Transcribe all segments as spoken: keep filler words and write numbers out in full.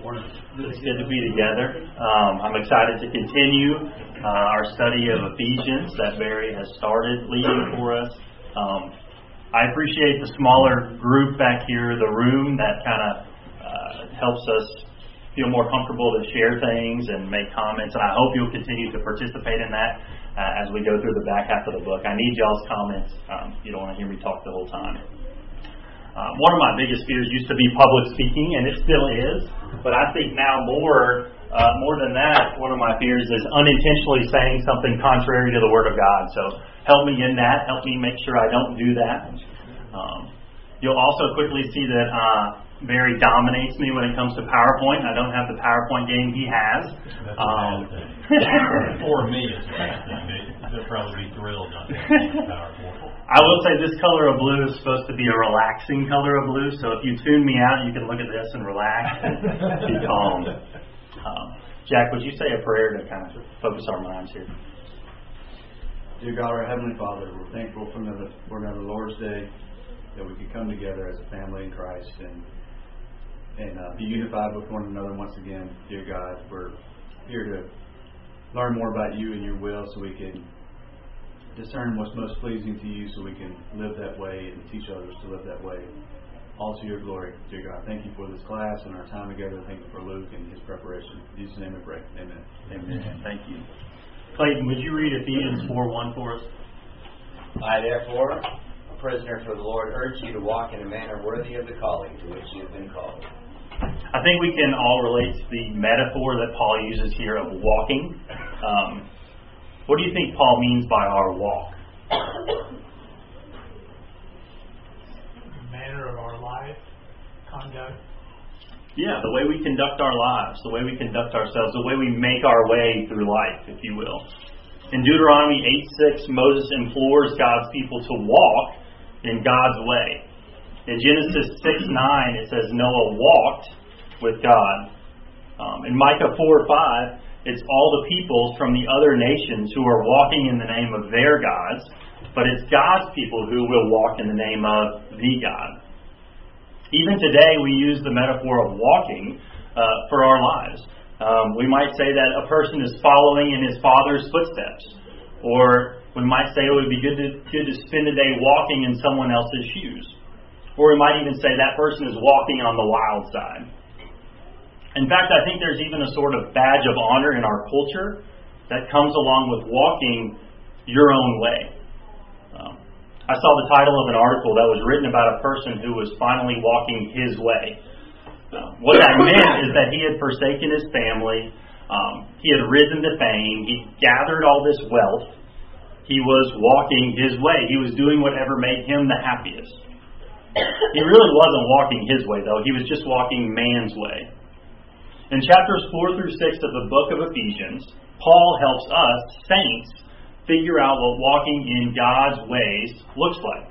It's good to be together. Um, I'm excited to continue uh, our study of Ephesians that Barry has started leading for us. Um, I appreciate the smaller group back here, the room that kind of uh, helps us feel more comfortable to share things and make comments, and I hope you'll continue to participate in that uh, as we go through the back half of the book. I need y'all's comments. Um, you don't want to hear me talk the whole time. Um, one of my biggest fears used to be public speaking, and it still is. But I think now more, uh, more than that, one of my fears is unintentionally saying something contrary to the Word of God. So help me in that. Help me make sure I don't do that. Um, you'll also quickly see that uh, Barry dominates me when it comes to PowerPoint. I don't have the PowerPoint game he has. That's um, a bad thing. For me, it's a bad thing. They'll probably be thrilled not to have PowerPoint. I will say this color of blue is supposed to be a relaxing color of blue, so if you tune me out, you can look at this and relax and be calm. Um, Jack, would you say a prayer to kind of focus our minds here? Dear God, our Heavenly Father, we're thankful for another, for another Lord's Day that we can come together as a family in Christ and and uh, be unified with one another once again. Dear God, we're here to learn more about you and your will so we can discern what's most pleasing to you so we can live that way and teach others to live that way. All to your glory, dear God. Thank you for this class and our time together. Thank you for Luke and his preparation. In Jesus' name we pray. Amen. Amen. Thank you. Clayton, would you read Ephesians four one for us? I, therefore, a prisoner for the Lord, urge you to walk in a manner worthy of the calling to which you have been called. I think we can all relate to the metaphor that Paul uses here of walking. Um, what do you think Paul means by our walk? The manner of our life, conduct. Yeah, the way we conduct our lives, the way we conduct ourselves, the way we make our way through life, if you will. In Deuteronomy eight six, Moses implores God's people to walk in God's way. In Genesis six nine, it says Noah walked with God. Um, in Micah four five, it's all the peoples from the other nations who are walking in the name of their gods, but it's God's people who will walk in the name of the God. Even today, we use the metaphor of walking uh, for our lives. Um, we might say that a person is following in his Father's footsteps, or we might say it would be good to, good to spend a day walking in someone else's shoes. Or we might even say that person is walking on the wild side. In fact, I think there's even a sort of badge of honor in our culture that comes along with walking your own way. Um, I saw the title of an article that was written about a person who was finally walking his way. Uh, what that meant is that he had forsaken his family, um, he had risen to fame, he gathered all this wealth, he was walking his way, he was doing whatever made him the happiest. He really wasn't walking his way, though. He was just walking man's way. In chapters four through six of the book of Ephesians, Paul helps us, saints, figure out what walking in God's ways looks like.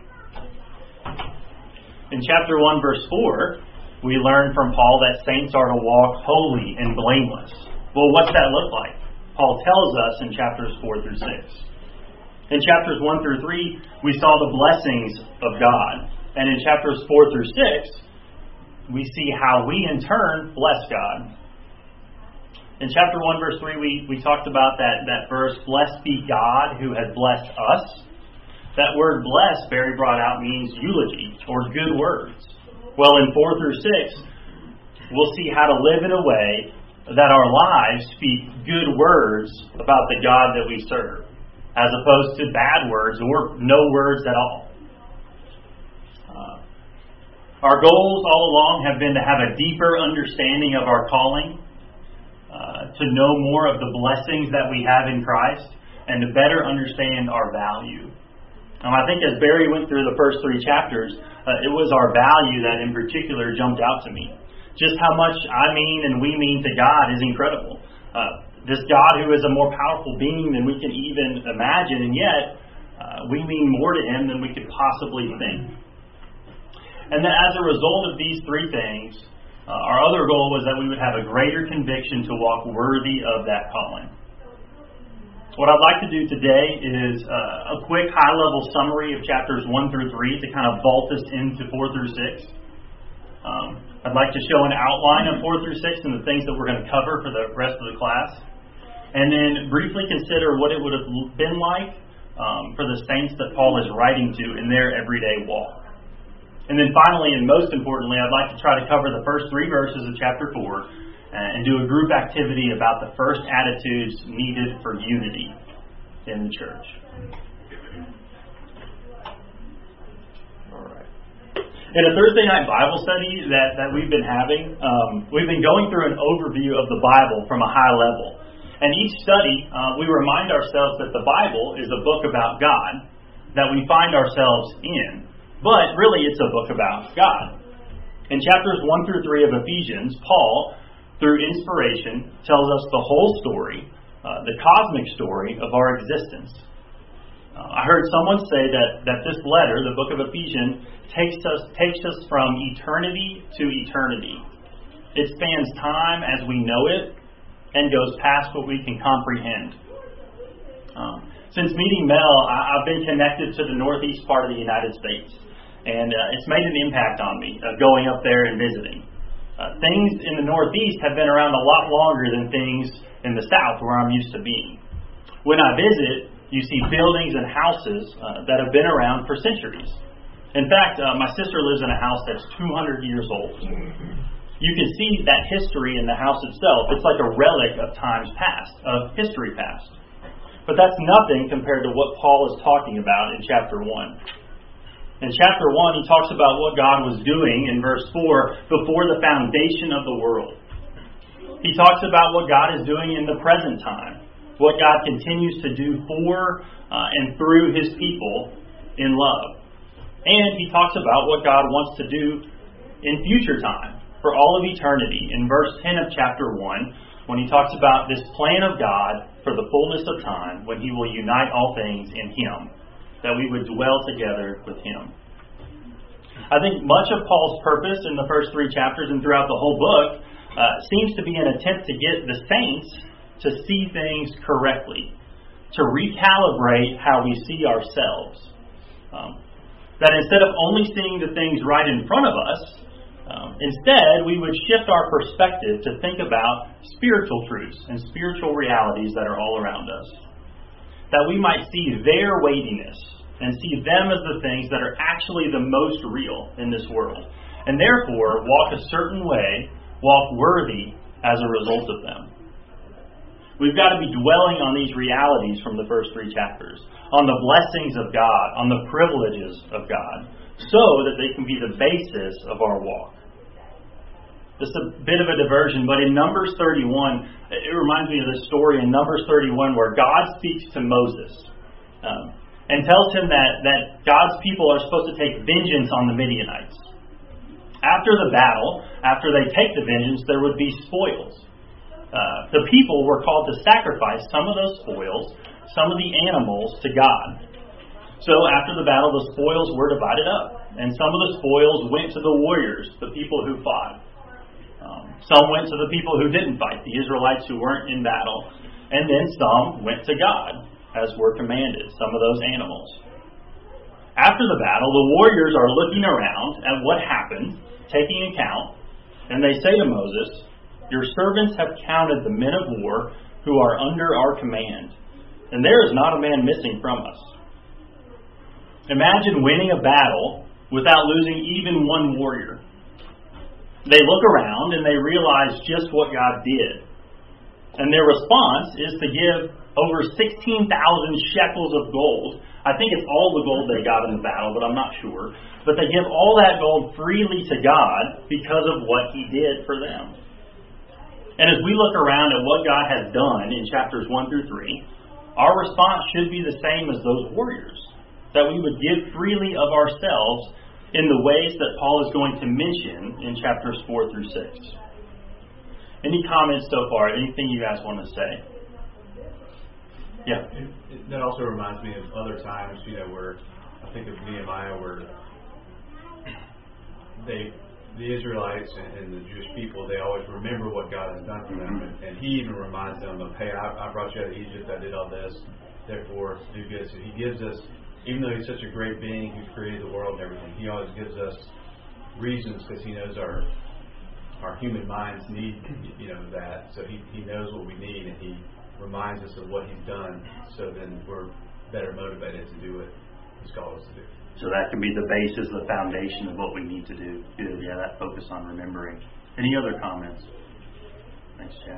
In chapter one, verse four, we learn from Paul that saints are to walk holy and blameless. Well, what's that look like? Paul tells us in chapters four through six. In chapters one through three, we saw the blessings of God. And in chapters four through six, we see how we in turn bless God. In chapter one, verse three, we, we talked about that, that verse, blessed be God who has blessed us. That word blessed, Barry brought out, means eulogy or good words. Well, in four through six, we'll see how to live in a way that our lives speak good words about the God that we serve, as opposed to bad words or no words at all. Uh, our goals all along have been to have a deeper understanding of our calling, uh, to know more of the blessings that we have in Christ, and to better understand our value. Um, I think as Barry went through the first three chapters, uh, it was our value that in particular jumped out to me. Just how much I mean and we mean to God is incredible. Uh, this God who is a more powerful being than we can even imagine, and yet uh, we mean more to Him than we could possibly think. And that as a result of these three things, uh, our other goal was that we would have a greater conviction to walk worthy of that calling. What I'd like to do today is uh, a quick high-level summary of chapters one through three to kind of vault us into four through six. Um, I'd like to show an outline of four through six and the things that we're going to cover for the rest of the class. And then briefly consider what it would have been like um, for the saints that Paul is writing to in their everyday walk. And then finally, and most importantly, I'd like to try to cover the first three verses of chapter four and do a group activity about the first attitudes needed for unity in the church. All right. In a Thursday night Bible study that, that we've been having, um, we've been going through an overview of the Bible from a high level. And each study, uh, we remind ourselves that the Bible is a book about God that we find ourselves in. But really, it's a book about God. In chapters one through three of Ephesians, Paul, through inspiration, tells us the whole story, uh, the cosmic story of our existence. Uh, I heard someone say that, that this letter, the book of Ephesians, takes us, takes us from eternity to eternity. It spans time as we know it, and goes past what we can comprehend. Um, since meeting Mel, I, I've been connected to the northeast part of the United States, and uh, it's made an impact on me uh, going up there and visiting. Uh, things in the northeast have been around a lot longer than things in the south where I'm used to being. When I visit, you see buildings and houses uh, that have been around for centuries. In fact, uh, my sister lives in a house that's two hundred years old. You can see that history in the house itself. It's like a relic of times past, of history past. But that's nothing compared to what Paul is talking about in chapter one. In chapter one, he talks about what God was doing in verse four before the foundation of the world. He talks about what God is doing in the present time, what God continues to do for uh, and through His people in love. And he talks about what God wants to do in future time, for all of eternity, in verse ten of chapter one, when he talks about this plan of God for the fullness of time, when He will unite all things in Him, that we would dwell together with Him. I think much of Paul's purpose in the first three chapters and throughout the whole book uh, seems to be an attempt to get the saints to see things correctly, to recalibrate how we see ourselves. Um, that instead of only seeing the things right in front of us, Um, instead, we would shift our perspective to think about spiritual truths and spiritual realities that are all around us. That we might see their weightiness and see them as the things that are actually the most real in this world. And therefore, walk a certain way, walk worthy as a result of them. We've got to be dwelling on these realities from the first three chapters, on the blessings of God, on the privileges of God, so that they can be the basis of our walk. This is a bit of a diversion, but in Numbers thirty-one, it reminds me of the story in Numbers thirty-one where God speaks to Moses um, and tells him that, that God's people are supposed to take vengeance on the Midianites. After the battle, after they take the vengeance, there would be spoils. Uh, the people were called to sacrifice some of those spoils, some of the animals, to God. So after the battle, the spoils were divided up. And some of the spoils went to the warriors, the people who fought. Um, some went to the people who didn't fight, the Israelites who weren't in battle. And then some went to God, as were commanded, some of those animals. After the battle, the warriors are looking around at what happened, taking account, and they say to Moses, "Your servants have counted the men of war who are under our command, and there is not a man missing from us." Imagine winning a battle without losing even one warrior. They look around and they realize just what God did. And their response is to give over sixteen thousand shekels of gold. I think it's all the gold they got in the battle, but I'm not sure. But they give all that gold freely to God because of what He did for them. And as we look around at what God has done in chapters one through three, our response should be the same as those warriors. That we would give freely of ourselves in the ways that Paul is going to mention in chapters four through six. Any comments so far? Anything you guys want to say? Yeah. It, it, that also reminds me of other times, you know, where I think of Nehemiah, where they, the Israelites and, and the Jewish people, they always remember what God has done for them, and, and He even reminds them of, "Hey, I, I brought you out of Egypt. I did all this. Therefore, do good." So He gives us. Even though He's such a great being who created the world and everything, He always gives us reasons, because He knows our our human minds need, you know, that. So He He knows what we need, and He reminds us of what He's done. So then we're better motivated to do what He's called us to do. So that can be the basis, the foundation of what we need to do. Good, yeah, that focus on remembering. Any other comments? Thanks, Jack.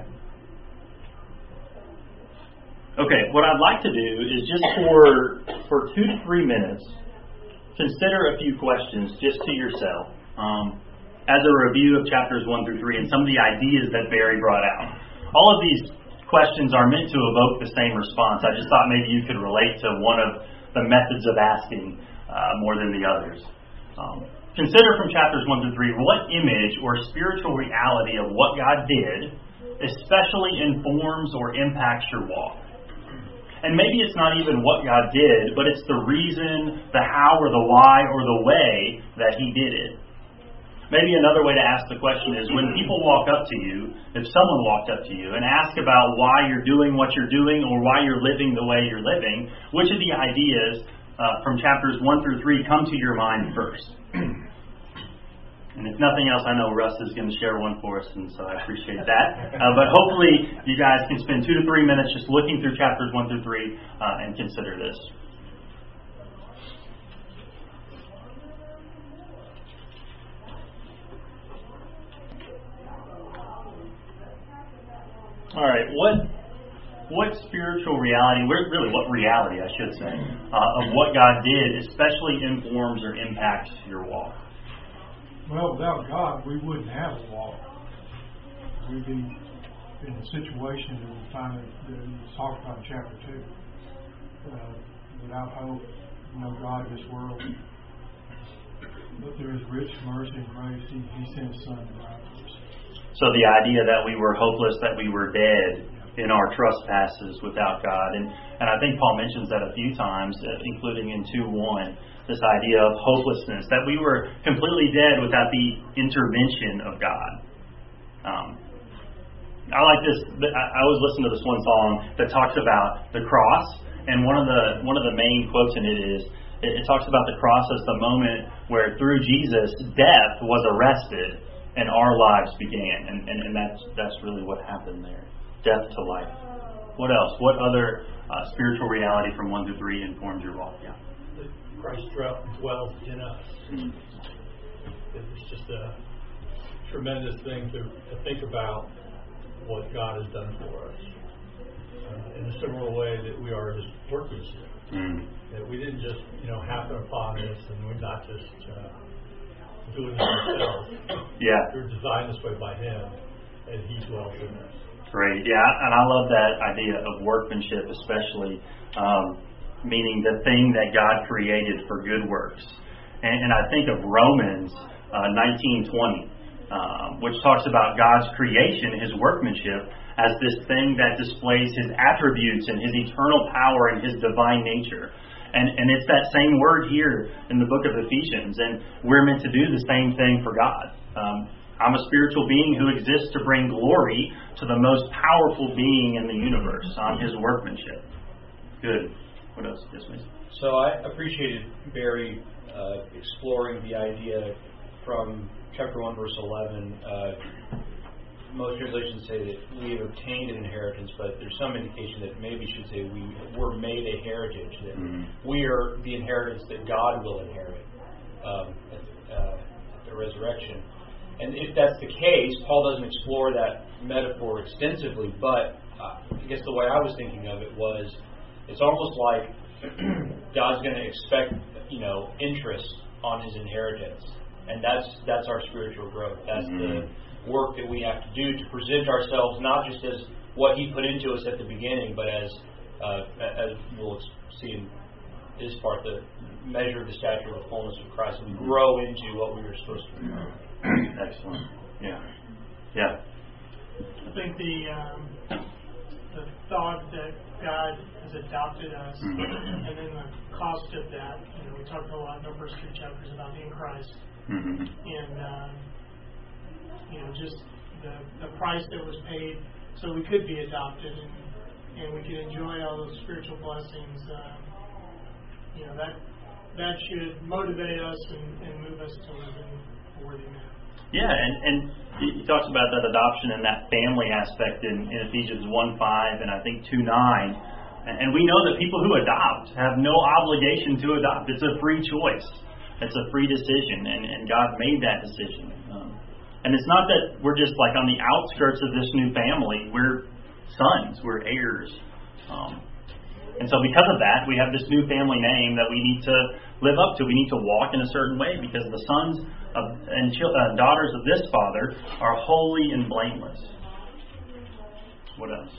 Okay, what I'd like to do is just for for two to three minutes, consider a few questions just to yourself um, as a review of chapters one through three and some of the ideas that Barry brought out. All of these questions are meant to evoke the same response. I just thought maybe you could relate to one of the methods of asking uh, more than the others. Um, consider from chapters one through three what image or spiritual reality of what God did especially informs or impacts your walk. And maybe it's not even what God did, but it's the reason, the how, or the why, or the way that He did it. Maybe another way to ask the question is, when people walk up to you, if someone walked up to you and asked about why you're doing what you're doing or why you're living the way you're living, which of the ideas uh, from chapters one through three come to your mind first? And if nothing else, I know Russ is going to share one for us, and so I appreciate that. Uh, but hopefully you guys can spend two to three minutes just looking through chapters one through three uh, and consider this. All right, what what spiritual reality, really what reality, I should say, uh, of what God did especially informs or impacts your walk? Well, without God, we wouldn't have a walk. We'd be in a situation that we find that was talked about in chapter two. Uh, without hope, no God in this world. But there is rich mercy and grace. He, he sent His Son to die for us. So the idea that we were hopeless, that we were dead in our trespasses without God. And, and I think Paul mentions that a few times, uh, including in two one. This idea of hopelessness, that we were completely dead without the intervention of God. Um, I like this. I was listening to this one song that talks about the cross, and one of the one of the main quotes in it is it, it talks about the cross as the moment where through Jesus death was arrested and our lives began, and, and, and that's that's really what happened there, death to life. What else? What other uh, spiritual reality from one through three informed your walk? Yeah. Christ dwells in us. Mm-hmm. It's just a tremendous thing to, to think about what God has done for us. Uh, in a similar way that we are His workmanship. Mm-hmm. That we didn't just, you know, happen upon this, and we're not just uh, doing it ourselves. Yeah. We're designed this way by Him, and He dwells in us. Great. Yeah, and I love that idea of workmanship, especially. Um, meaning the thing that God created for good works. And, and I think of Romans uh, nineteen twenty, uh, which talks about God's creation, His workmanship, as this thing that displays His attributes and His eternal power and His divine nature. And, and it's that same word here in the book of Ephesians, and we're meant to do the same thing for God. Um, I'm a spiritual being who exists to bring glory to the most powerful being in the universe. I'm His workmanship. Good. What else? Yes, please. So I appreciated Barry uh, exploring the idea from chapter one, verse eleven. Uh, most translations say that we have obtained an inheritance, but there's some indication that maybe should say we were made a heritage, that mm-hmm. we are the inheritance that God will inherit um, at, uh, at the resurrection. And if that's the case, Paul doesn't explore that metaphor extensively, but uh, I guess the way I was thinking of it was, it's almost like God's going to expect, you know, interest on His inheritance, and that's that's our spiritual growth. That's mm-hmm. the work that we have to do to present ourselves not just as what He put into us at the beginning, but as uh, as we'll see in this part, the measure of the stature of the fullness of Christ, and we grow into what we were supposed to be. Excellent. Yeah. Yeah. I think the um, the thought that God has adopted us, mm-hmm. and then the cost of that. You know, we talked a lot in the first two chapters about in Christ, mm-hmm. and um, you know, just the the price that was paid, so we could be adopted, and, and we could enjoy all those spiritual blessings. Um, you know, that that should motivate us and, and move us to live in worthy men. Yeah, and, and he talks about that adoption and that family aspect in, in Ephesians one five and I think two nine. And we know that people who adopt have no obligation to adopt. It's a free choice. It's a free decision, and, and God made that decision. Um, and it's not that we're just like on the outskirts of this new family. We're sons. We're heirs. Um, and so because of that, we have this new family name that we need to live up to. We need to walk in a certain way because the sons of, and chil- uh, daughters of this Father are holy and blameless. What else?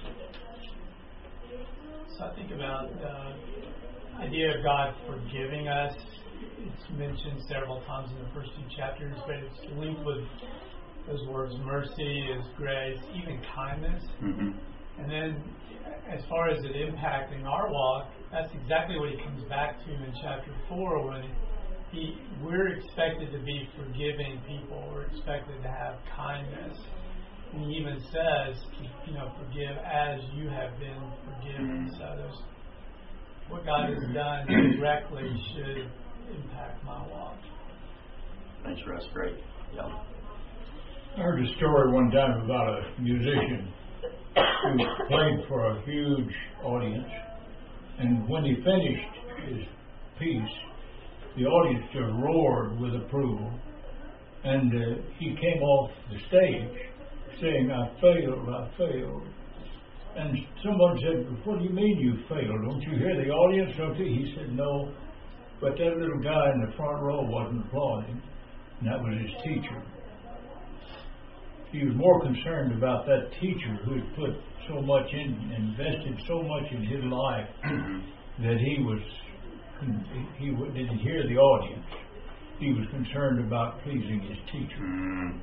So I think about the idea of God forgiving us. It's mentioned several times in the first two chapters, but it's linked with those words mercy, His grace, even kindness. Mm-hmm. And then as far as it impacting our walk, that's exactly what he comes back to in chapter four when he we're expected to be forgiving people. We're expected to have kindness. And he even says, you know, forgive as you have been forgiven. So there's what God has done directly should impact my walk. Thanks, Russ. Great. Yeah. I heard a story one time about a musician who played for a huge audience, and when he finished his piece, the audience just roared with approval, and uh, he came off the stage saying, "I failed, I failed." And someone said, "What do you mean you failed? Don't you hear the audience? Don't you?" He said, "No, but that little guy in the front row wasn't applauding, and that was his teacher." He was more concerned about that teacher who had put so much in, invested so much in his life that he was, he, he didn't hear the audience. He was concerned about pleasing his teacher. Mm.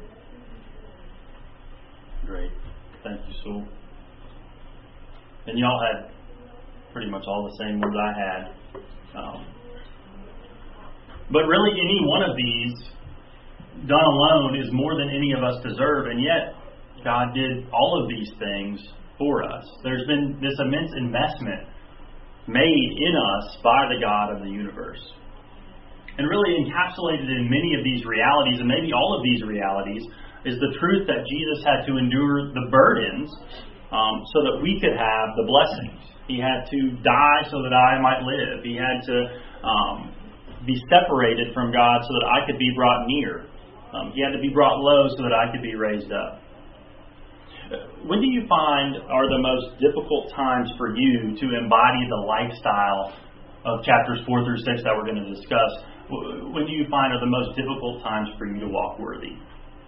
Great. Thank you, Sewell. And y'all had pretty much all the same ones I had. Um, but really, any one of these done alone is more than any of us deserve, and yet God did all of these things for us. There's been this immense investment made in us by the God of the universe. And really encapsulated in many of these realities, and maybe all of these realities, is the truth that Jesus had to endure the burdens um, so that we could have the blessings. He had to die so that I might live. He had to um, be separated from God so that I could be brought near. Um, he had to be brought low so that I could be raised up. When do you find are the most difficult times for you to embody the lifestyle of chapters four through six that we're going to discuss? When do you find are the most difficult times for you to walk worthy?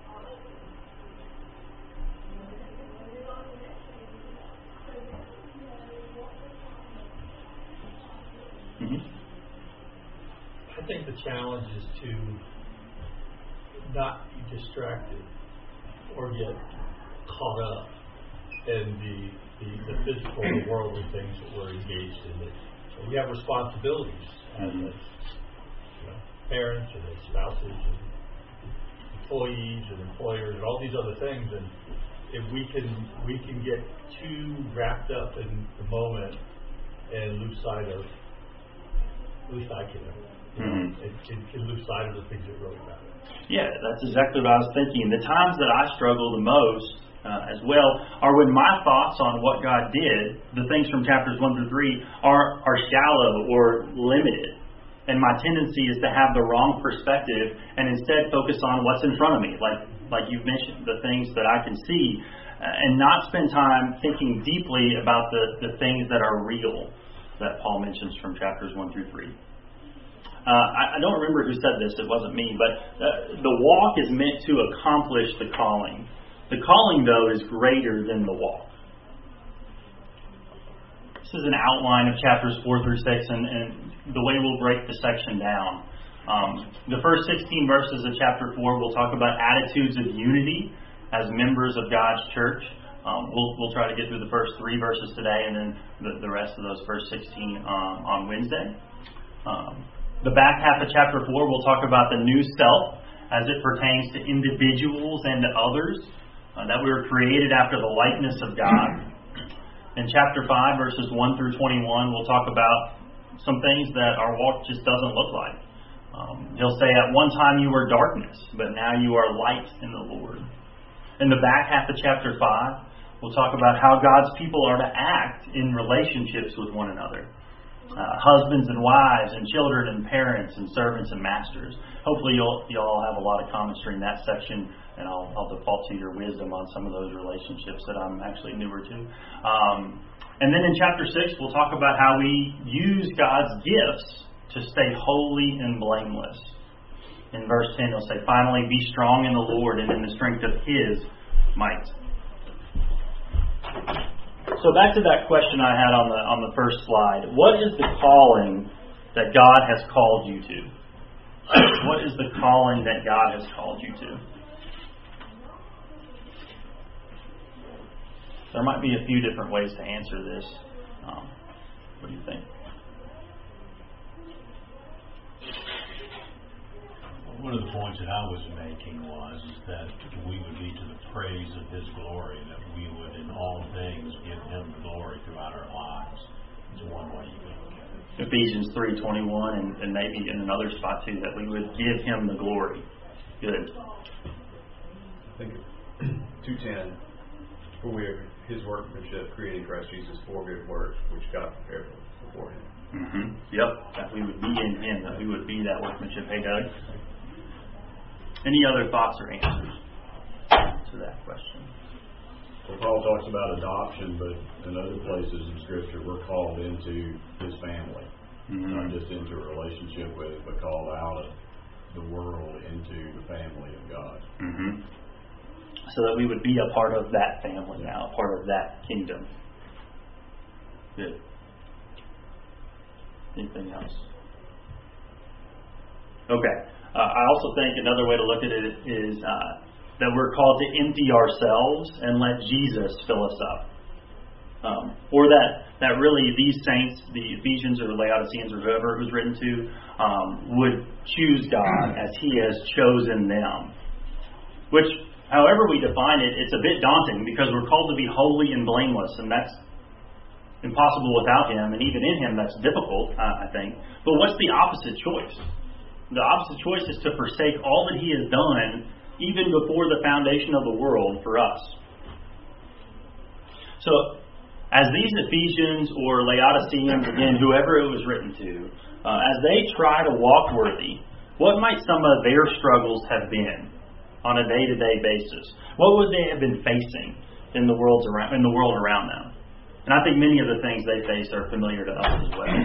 Mm-hmm. I think the challenge is to not be distracted or get caught up in the, the, the physical and worldly things that we're engaged in. That we have responsibilities as mm-hmm. you know, parents and as spouses and employees and employers and all these other things. And if we can we can get too wrapped up in the moment and lose sight of, at least I can, you know, mm-hmm. it, it can lose sight of the things that really matter. Yeah, that's exactly what I was thinking. The times that I struggle the most uh, as well are when my thoughts on what God did, the things from chapters one through three, are, are shallow or limited. And my tendency is to have the wrong perspective and instead focus on what's in front of me, like like you've mentioned, the things that I can see, uh, and not spend time thinking deeply about the, the things that are real that Paul mentions from chapters one through three. Uh, I, I don't remember who said this, it wasn't me, but uh, the walk is meant to accomplish the calling. The calling, though, is greater than the walk. This is an outline of chapters four through six, and, and the way we'll break the section down. Um, the first sixteen verses of chapter four will talk about attitudes of unity as members of God's church. Um, we'll, we'll try to get through the first three verses today, and then the, the rest of those first sixteen um, on Wednesday. Um, The back half of chapter four will talk about the new self as it pertains to individuals and to others, uh, that we were created after the likeness of God. In chapter five, verses one through twenty-one, we'll talk about some things that our walk just doesn't look like. Um, he'll say, at one time you were darkness, but now you are light in the Lord. In the back half of chapter five, we'll talk about how God's people are to act in relationships with one another. Uh, husbands and wives and children and parents and servants and masters. Hopefully you'll, you'll have a lot of commentary in that section, and I'll, I'll default to your wisdom on some of those relationships that I'm actually newer to. Um, and then in chapter six, we'll talk about how we use God's gifts to stay holy and blameless. In verse ten, he'll say, finally, be strong in the Lord and in the strength of His might. So back to that question I had on the on the first slide. What is the calling that God has called you to? What is the calling that God has called you to? There might be a few different ways to answer this. Um, what do you think? One of the points that I was making was is that we would be to the praise of His glory, that we would in all things give Him the glory throughout our lives. It's one way you can look at it. Ephesians three twenty-one, and, and maybe in another spot too, that we would give Him the glory. Good. I think two ten, for we are His workmanship, created in Christ Jesus for good works, which God prepared before Him. Mm-hmm. Yep, that we would be in Him, that we would be that workmanship. Hey, Doug? Any other thoughts or answers to that question? Well, Paul talks about adoption, but in other places in Scripture, we're called into His family. Mm-hmm. Not just into a relationship with it, but called out of the world into the family of God. Mm-hmm. So that we would be a part of that family now, a part of that kingdom. Good. Anything else? Okay. Uh, I also think another way to look at it is uh, that we're called to empty ourselves and let Jesus fill us up. Um, or that, that really these saints, the Ephesians or Laodiceans or whoever it was written to, um, would choose God as He has chosen them. Which, however we define it, it's a bit daunting because we're called to be holy and blameless, and that's impossible without Him, and even in Him that's difficult, uh, I think. But what's the opposite choice? The opposite choice is to forsake all that He has done even before the foundation of the world for us. So, as these Ephesians or Laodiceans, again, whoever it was written to, uh, as they try to walk worthy, what might some of their struggles have been on a day-to-day basis? What would they have been facing in the world around, in the world around them? And I think many of the things they face are familiar to us as well.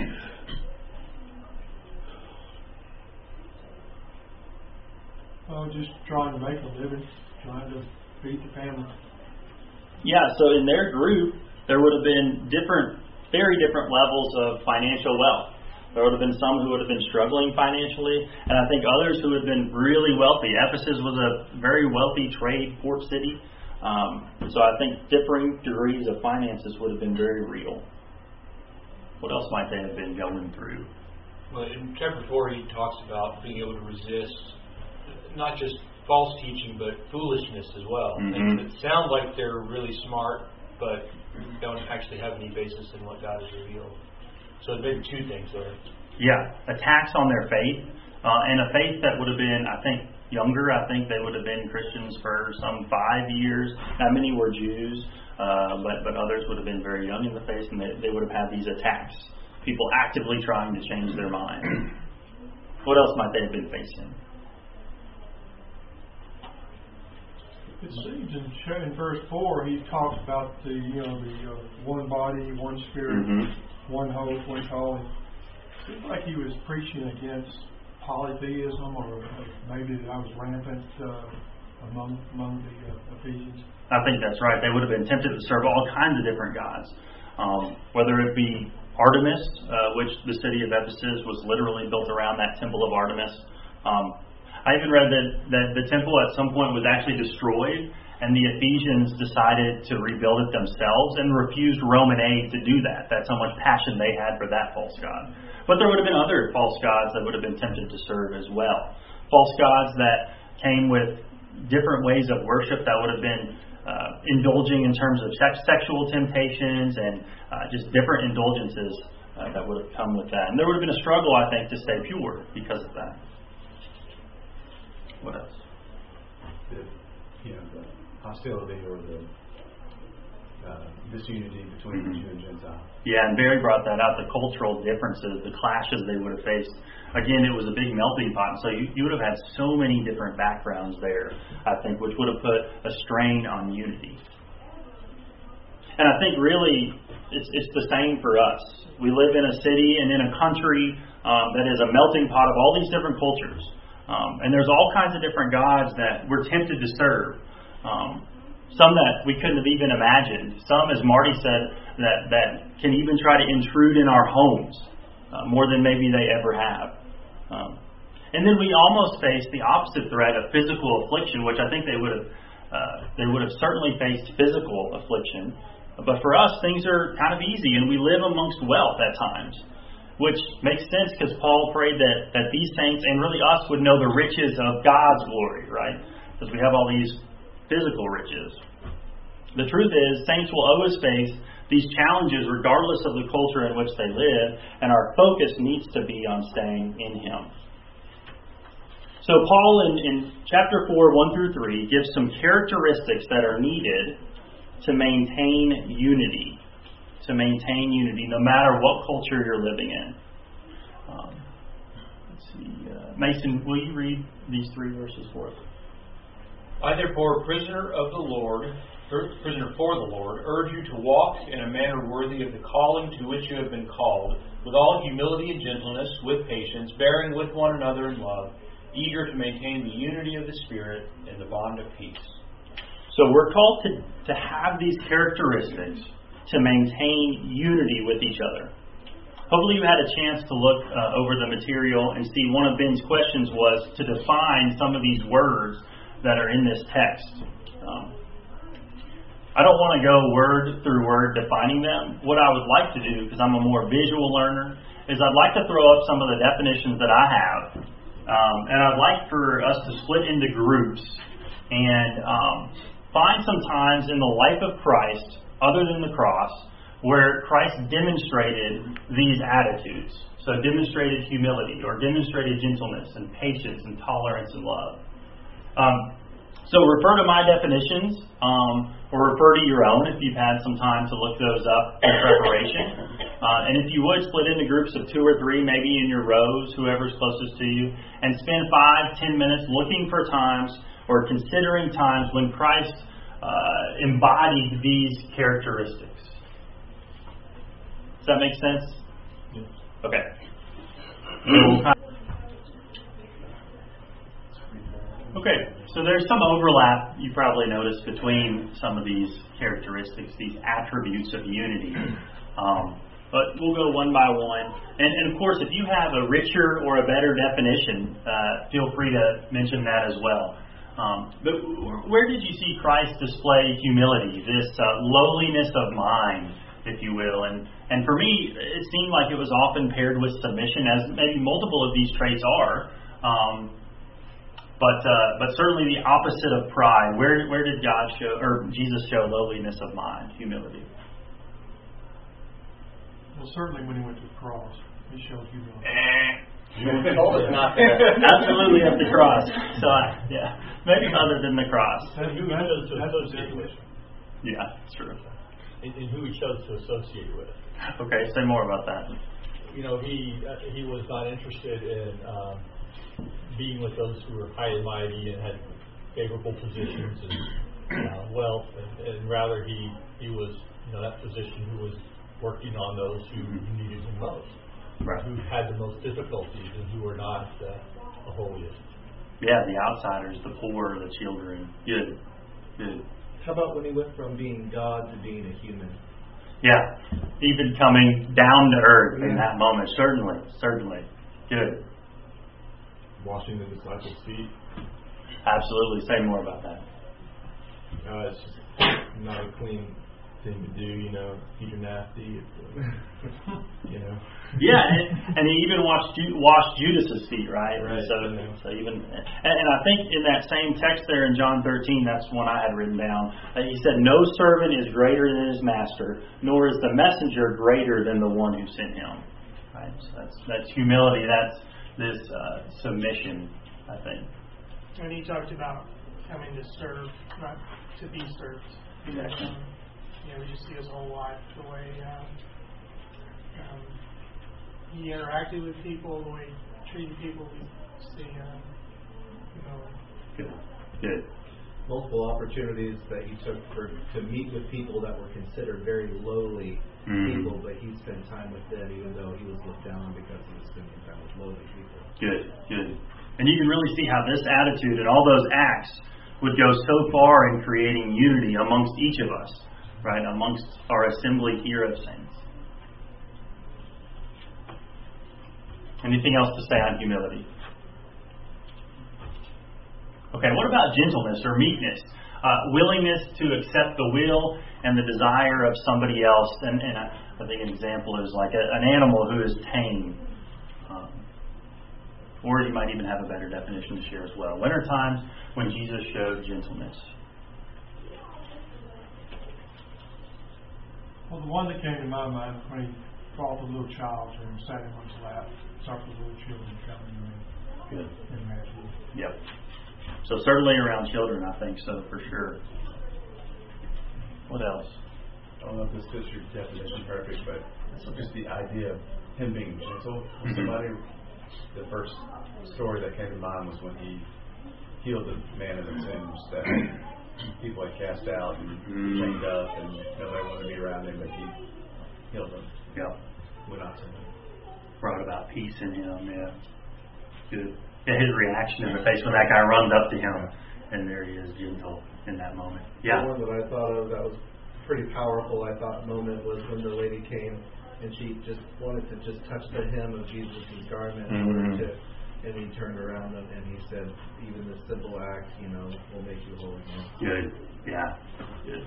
Uh, just trying to make a living, trying to feed the family. Yeah, so in their group, there would have been different, very different levels of financial wealth. There would have been some who would have been struggling financially, and I think others who had been really wealthy. Ephesus was a very wealthy trade port city, um, so I think differing degrees of finances would have been very real. What else might they have been going through? Well, in chapter four, he talks about being able to resist not just false teaching, but foolishness as well. Mm-hmm. Things that sound like they're really smart, but don't actually have any basis in what God has revealed. So maybe two things there. Yeah, attacks on their faith, uh, and a faith that would have been, I think, younger. I think they would have been Christians for some five years. Not many were Jews, uh, but but others would have been very young in the faith, and they, they would have had these attacks. People actively trying to change their mind. What else might they have been facing? It seems in, in verse four he talks about the you know the uh, one body, one spirit, mm-hmm. one hope, one calling. It seems like he was preaching against polytheism, or maybe that was rampant uh, among among the uh, Ephesians. I think that's right. They would have been tempted to serve all kinds of different gods, um, whether it be Artemis, uh, which the city of Ephesus was literally built around that temple of Artemis. Um, I even read that, that the temple at some point was actually destroyed, and the Ephesians decided to rebuild it themselves and refused Roman aid to do that. That's how much passion they had for that false god. But there would have been other false gods that would have been tempted to serve as well. False gods that came with different ways of worship that would have been uh, indulging in terms of sex, sexual temptations and uh, just different indulgences uh, that would have come with that. And there would have been a struggle, I think, to stay pure because of that. What else? The, you know, the hostility or the uh, disunity between Mm-hmm. Jew and Gentile. Yeah, and Barry brought that out, the cultural differences, the clashes they would have faced. Again, it was a big melting pot, so you, you would have had so many different backgrounds there, I think, which would have put a strain on unity. And I think really it's, it's the same for us. We live in a city and in a country um, that is a melting pot of all these different cultures. Um, and there's all kinds of different gods that we're tempted to serve. Um, some that we couldn't have even imagined. Some, as Marty said, that, that can even try to intrude in our homes uh, more than maybe they ever have. Um, and then we almost face the opposite threat of physical affliction, which I think they would have uh, they would have certainly faced physical affliction. But for us, things are kind of easy, and we live amongst wealth at times, which makes sense because Paul prayed that, that these saints, and really us, would know the riches of God's glory, right? Because we have all these physical riches. The truth is, saints will always face these challenges regardless of the culture in which they live, and our focus needs to be on staying in Him. So Paul in, in chapter four, one through three, gives some characteristics that are needed to maintain unity. To maintain unity, no matter what culture you're living in. Um, let's see. Uh, Mason, will you read these three verses for us? I therefore, prisoner of the Lord, prisoner for the Lord, urge you to walk in a manner worthy of the calling to which you have been called, with all humility and gentleness, with patience, bearing with one another in love, eager to maintain the unity of the Spirit in the bond of peace. So we're called to, to have these characteristics to maintain unity with each other. Hopefully you had a chance to look uh, over the material and see one of Ben's questions was to define some of these words that are in this text. Um, I don't want to go word through word defining them. What I would like to do, because I'm a more visual learner, is I'd like to throw up some of the definitions that I have. Um, and I'd like for us to split into groups and um, find some times in the life of Christ, other than the cross, where Christ demonstrated these attitudes. So demonstrated humility, or demonstrated gentleness and patience and tolerance and love. Um, so refer to my definitions, um, or refer to your own if you've had some time to look those up in preparation. Uh, and if you would, split into groups of two or three, maybe in your rows, whoever's closest to you, and spend five, ten minutes looking for times or considering times when Christ uh, embodied these characteristics. Does that make sense? Yes. Okay. Okay, so there's some overlap you probably noticed between some of these characteristics, these attributes of unity. Um, but we'll go one by one. And, and of course, if you have a richer or a better definition, uh, feel free to mention that as well. Um, but where did you see Christ display humility, this uh, lowliness of mind, if you will? And, and for me, it seemed like it was often paired with submission, as maybe multiple of these traits are. Um, But uh, but certainly the opposite of pride. Where where did God show, or Jesus show, lowliness of mind, humility? Well, certainly when he went to the cross, he showed humility. You told us not to. Absolutely at the cross. So I, yeah, maybe other than the cross. And who he chose to associate with. Yeah, it's true. And, and who he chose to associate with. Okay, say more about that. You know, he uh, he was not interested in um, being with those who were high and mighty and had favorable positions and uh, wealth, and, and rather he he was, you know, that physician who was working on those who Mm-hmm. needed him most, Right. who had the most difficulties and who were not uh, the holiest. Yeah, the outsiders, the poor, the children. Good, good. How about when he went from being God to being a human? Yeah, even coming down to earth Yeah. in that moment. Certainly, certainly. Good. Washing the disciples' feet. Absolutely. Say more about that. Uh, it's just not a clean thing to do, you know. Feet are nasty. It's, uh, you know. Yeah, and, and he even washed washed Judas's feet, right? Right. So, so even, and, and I think in that same text there in John thirteen, that's one I had written down. Uh, he said, "No servant is greater than his master, nor is the messenger greater than the one who sent him." Right. So that's that's humility. That's this uh, submission, I think. And he talked about coming to serve, not to be served. Exactly. Um, you know, we just see his whole life, the way um, um, he interacted with people, the way he treated people. We see, um, you know. Good. Good. Multiple opportunities that he took for to meet with people that were considered very lowly Mm. people, but he spent time with them even though he was looked down because he was spending time with lowly people. Good, good. And you can really see how this attitude and all those acts would go so far in creating unity amongst each of us, right, amongst our assembly here of saints. Anything else to say on humility? Okay, what about gentleness or meekness? Uh, willingness to accept the will and the desire of somebody else. And, and I, I think an example is like a, an animal who is tame. Um, or you might even have a better definition to share as well. Winter times when Jesus showed gentleness. Well, the one that came to my mind when he brought the little child to him, sat him on his lap, suffered the little children coming to him. Good. In Matthew. Yep. So certainly around children, I think so for sure. What else? I don't know if this fits your definition perfect, but just the idea of him being gentle with somebody. The first story that came to mind was when he healed the man of the sins that people had cast out and chained up, and nobody wanted to be around him, but he healed them. Yeah. Went out to him. Brought about peace in him, yeah. Good. Yeah, his reaction in the face when that guy runs up to him, and there he is, gentle in that moment. Yeah. The one that I thought of that was pretty powerful, I thought, moment was when the lady came and she just wanted to just touch the hem of Jesus' garment in order Mm-hmm. to, and he turned around and, and he said, even this simple act, you know, will make you whole again. Good. Yeah. Good.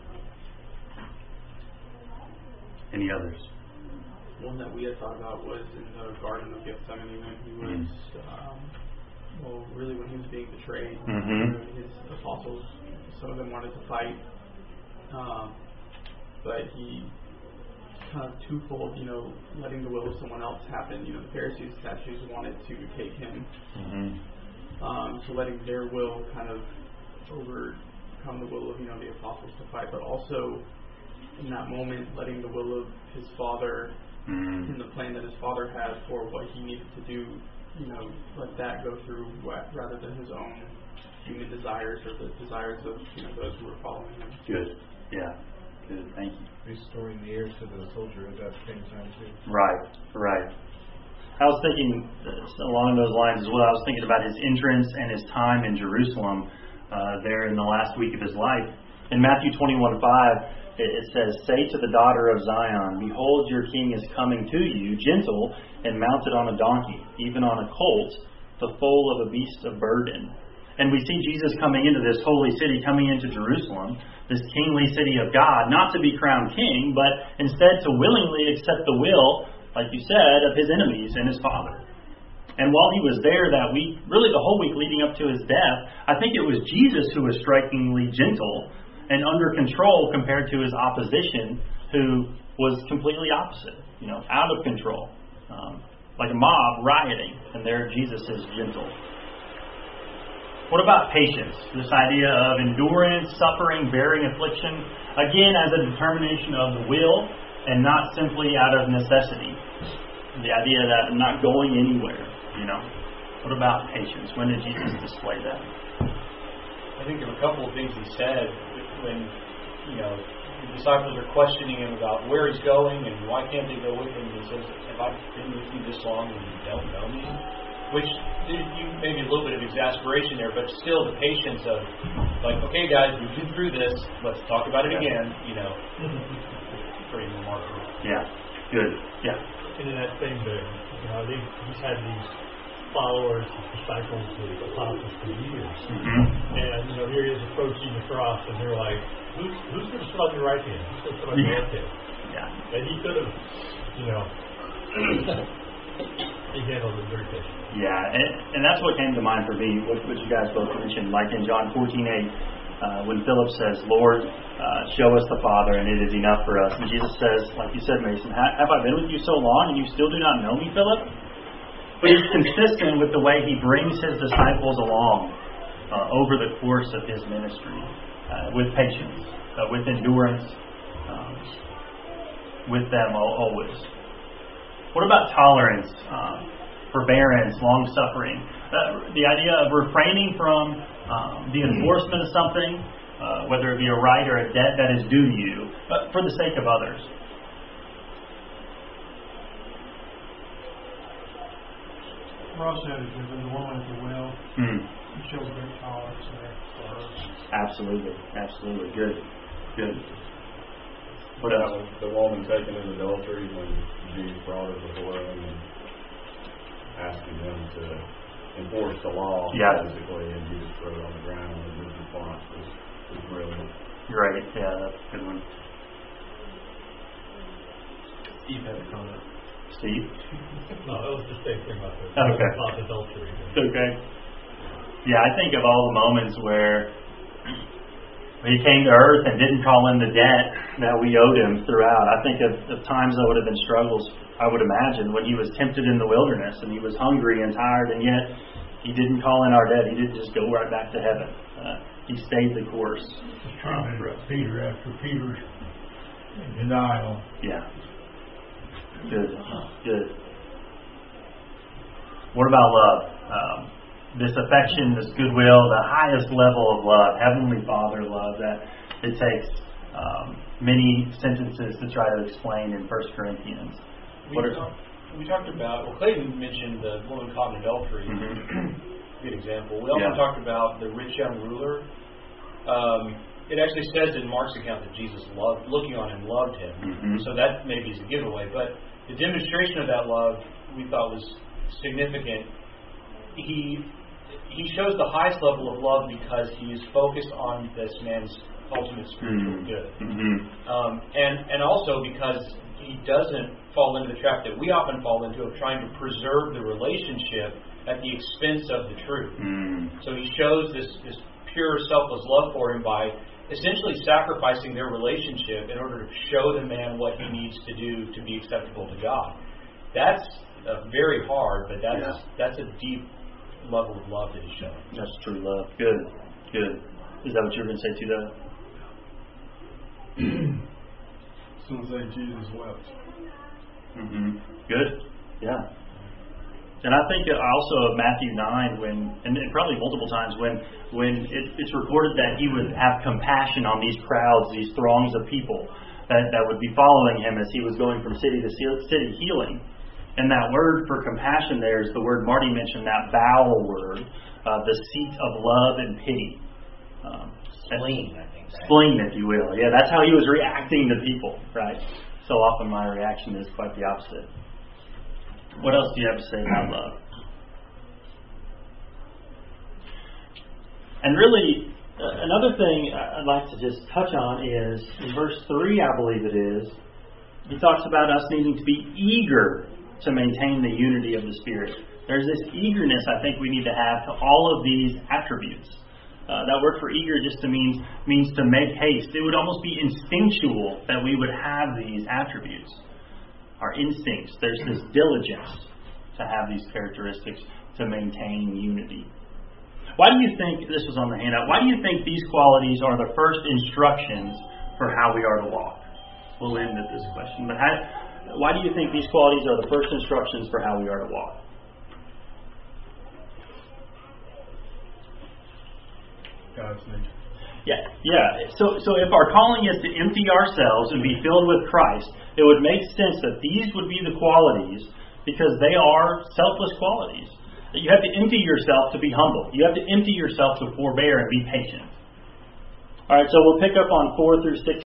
Any others? One that we had thought about was in the Garden of Gethsemane when he was, um, well, really when he was being betrayed. Mm-hmm. His apostles, some of them wanted to fight, um, but he kind of twofold, you know, letting the will of someone else happen. You know, the Pharisees, Sadducees wanted to take him, Mm-hmm. um, so letting their will kind of overcome the will of, you know, the apostles to fight, but also in that moment letting the will of his Father Mm-hmm. in the plan that his Father had for what he needed to do, you know, let that go through what, rather than his own human desires or the desires of, you know, those who were following him. Good. Yeah. Good. Thank you. Restoring the ears to the soldier at that same time too. Right. Right. I was thinking uh, along those lines as well. I was thinking about his entrance and his time in Jerusalem uh, there in the last week of his life. In Matthew twenty-one five, it says, "Say to the daughter of Zion, behold, your king is coming to you, gentle and mounted on a donkey, even on a colt, the foal of a beast of burden." And we see Jesus coming into this holy city, coming into Jerusalem, this kingly city of God, not to be crowned king, but instead to willingly accept the will, like you said, of his enemies and his Father. And while he was there that week, really the whole week leading up to his death, I think it was Jesus who was strikingly gentle and under control compared to his opposition, who was completely opposite, you know, out of control, um, like a mob rioting, and there Jesus is gentle. What about patience? This idea of endurance, suffering, bearing affliction, again as a determination of the will and not simply out of necessity. The idea that I'm not going anywhere, you know. What about patience? When did Jesus display that? I think there were a couple of things he said when, you know, the disciples are questioning him about where he's going and why can't they go with him. He says, "Have I been with you this long and you don't know me?" Which, you maybe a little bit of exasperation there, but still the patience of, like, okay, guys, we've been through this. Let's talk about it again. You know, pretty remarkable. Yeah, good. Yeah. And in that same vein, you know, they, he's had these followers, disciples, the apostles for years. Mm-hmm. And, you know, here he is approaching the cross, and they're like, who's, who's going to sit on your right hand? Who's going to sit on your left hand? Yeah. And he could have, you know, he handled it very patient. Yeah, and, and that's what came to mind for me, what, what you guys both mentioned, like in John fourteen eight, uh, when Philip says, "Lord, uh, show us the Father, and it is enough for us." And Jesus says, like you said, Mason, have I been with you so long, and you still do not know me, Philip? But he's consistent with the way he brings his disciples along uh, over the course of his ministry, uh, with patience, uh, with endurance, um, with them always. What about tolerance, um, forbearance, long-suffering? Uh, the idea of refraining from um, the enforcement of something, uh, whether it be a right or a debt that is due you, but for the sake of others. Ross said it, the woman at the well, Hmm. it shows great tolerance there for her. Absolutely, absolutely. Good, good. What Yeah, else? The woman taken in adultery when Jesus brought her before him and asking them to enforce the law, Yeah. basically, and he just threw it on the ground, and his response was, was brilliant. Great, yeah, that's a good one. Steve had a comment. Steve? No, that was the same thing about the Okay. about adultery. Okay. Yeah, I think of all the moments where he came to earth and didn't call in the debt that we owed him throughout. I think of, of times that would have been struggles, I would imagine, when he was tempted in the wilderness and he was hungry and tired, and yet he didn't call in our debt. He didn't just go right back to heaven. Uh, he stayed the course. Trying to Peter after Peter's denial. Yeah. Good. Good. What about love? Um, this affection, this goodwill, the highest level of love, Heavenly Father love, that it takes um, many sentences to try to explain in First Corinthians. We, What are, talk, we talked about, well, Clayton mentioned the woman caught in adultery. mm-hmm. Good example. We also Yeah. talked about the rich young ruler. Um, it actually says in Mark's account that Jesus loved, looking on him, loved him. Mm-hmm. So that maybe is a giveaway. But the demonstration of that love we thought was significant. He he shows the highest level of love because he is focused on this man's ultimate spiritual Mm-hmm. good. Mm-hmm. Um, and, and also because he doesn't fall into the trap that we often fall into of trying to preserve the relationship at the expense of the truth. Mm. So he shows this, this pure, selfless love for him by essentially sacrificing their relationship in order to show the man what he needs to do to be acceptable to God. That's uh, very hard, but that's Yeah. that's a deep level of love that he's showing. That's true love. Good. Good. Is that what you were going to say too, Doug? Some say Jesus wept. Mm-hmm. Good. Yeah. And I think also of Matthew nine, when, and probably multiple times, when when it, it's recorded that he would have compassion on these crowds, these throngs of people that, that would be following him as he was going from city to city healing. And that word for compassion there is the word Marty mentioned, that bowel word, uh, the seat of love and pity. Um, Spleen, I think. Right? Spleen, if you will. Yeah, that's how he was reacting to people, right? So often my reaction is quite the opposite. What else do you have to say about love? And really, uh, another thing I'd like to just touch on is, in verse three, I believe it is, he talks about us needing to be eager to maintain the unity of the Spirit. There's this eagerness I think we need to have to all of these attributes. Uh, that word for eager just to means, means to make haste. It would almost be instinctual that we would have these attributes. Our instincts. There's this diligence to have these characteristics to maintain unity. Why do you think, this was on the handout, why do you think these qualities are the first instructions for how we are to walk? We'll end at this question. But how, why do you think these qualities are the first instructions for how we are to walk? God's nature. Yeah, yeah. So, so if our calling is to empty ourselves and be filled with Christ, it would make sense that these would be the qualities because they are selfless qualities. You have to empty yourself to be humble. You have to empty yourself to forbear and be patient. All right, so we'll pick up on four through six